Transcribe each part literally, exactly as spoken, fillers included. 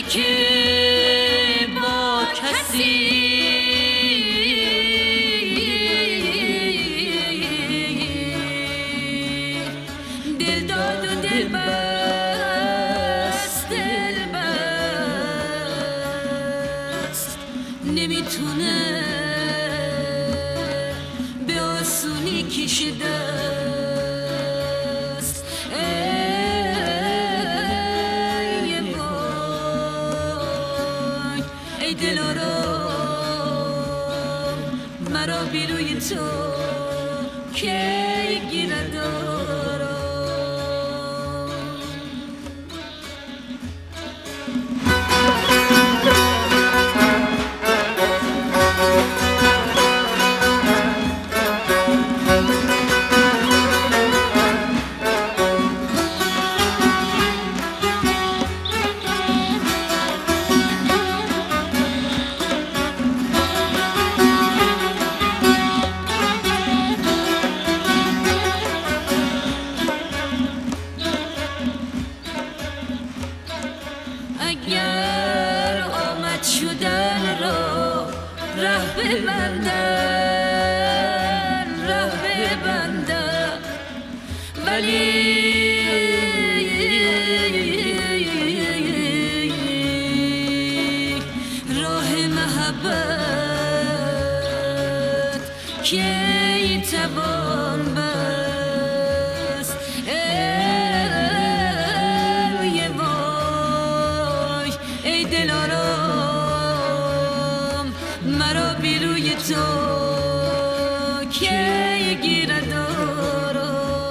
که با کسی دل داد و دل بست دل بست نمیتونه به آسونی کشه دست. ای وای ای دلارام مرا بی روی تو کی گیره دارم. اگر آمد شدن را ره ببندن ره ببندن ولی راه محبت کی توان بست. ای دلارام مرا بی روی تو کی گیره دارم.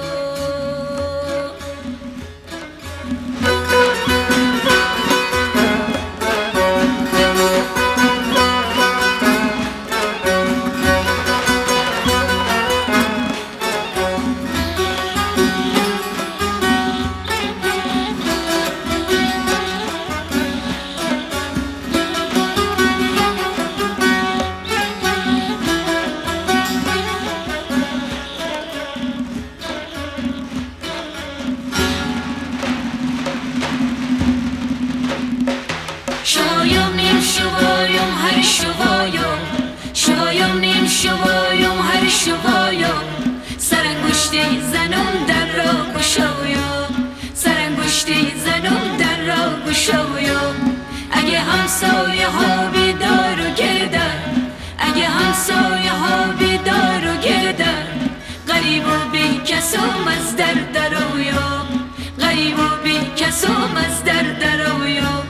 شوایم نیم شوایم هر شوایم شوایم نیم شوایم هر شوایم سرانگشته زنم در را گشایم سرانگشته زنم در را گشایم. اگه همسایه ها بیدار و گردن اگه همسایه ها بیدار و گردن غریب و بی کسم از در درایم غریب و بی کسم از در درایم.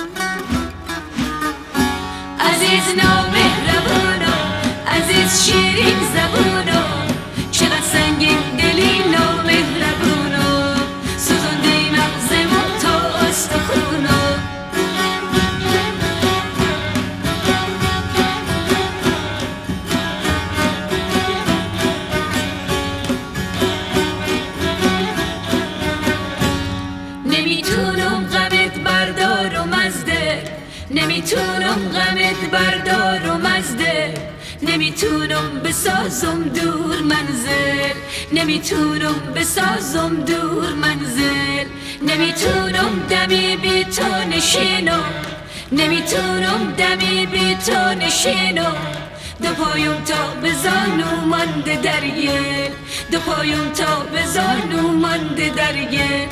عزیز نامهربانا عزیز شیرین زبانا چقدر سنگین دلی نامهربانا سوزنده مغزمون تا استخونا. نمیتونم غمت بردارم از دل نمیتونم غمت بردارم از دل نمیتونم بسازم دور منزل نمیتونم بسازم دور منزل. نمیتونم دمی بی تو نشینم نمیتونم دمی بی تو نشینم. دو پایم تا به زانو مانده در گل دو پایم تا به زانو مانده در گل.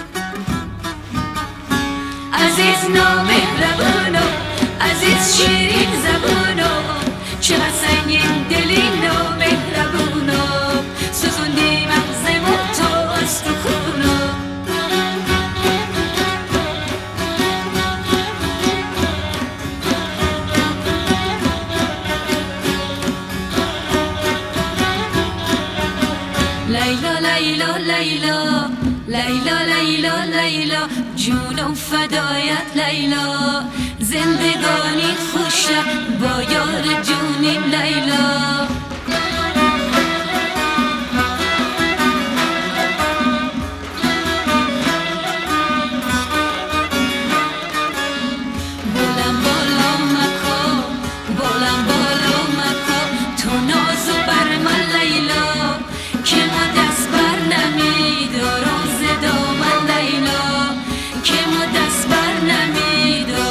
عزیز نامهربانا عزیز شیرین زبانا چقدر سنگین دلی نامهربانا سوزوندی مغزمون تا استخونا. لیلا لیلا لیلا لیلا لیلا لیلا جونم فدایت لیلا زندگانی خوشه با یار جونیم لیلا. بلند بالا مکا بلند بالا مکا تو نازو بر من لیلا که ما دست بر نمیدارم ز دامن لیلا که ما دست بر نمیدارم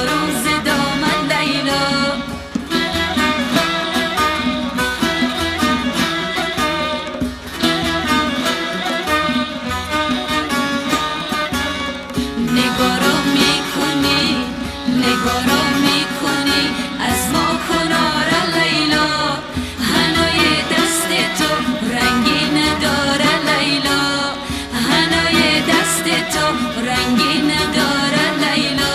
نگارا میکنی از ما کنار لیلا هنای دست تو رنگین داره لیلا هنای دست تو رنگین داره لیلا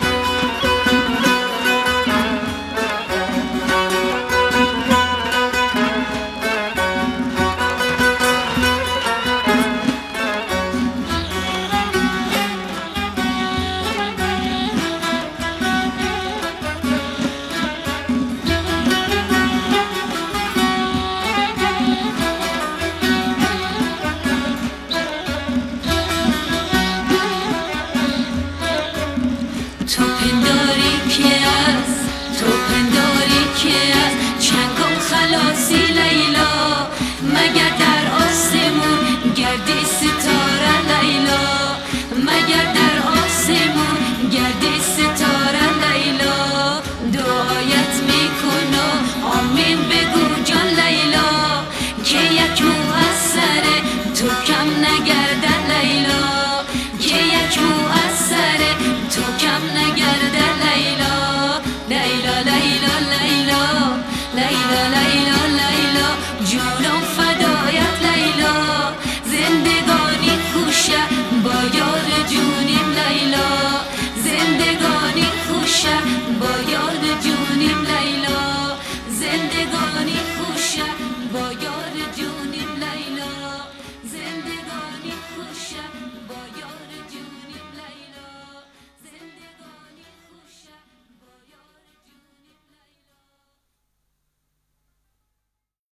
تو پنداری که از تو پنداری که از چنگم خلاصی لیلا مگر در آسمون گردی ستاره لیلا مگر در آسمون گردی ستاره لیلا دعایت میکنم آمین بگو جان لیلا که یکو از سر تو کم نگرده لیلا که یکو از سر تو کم نگرده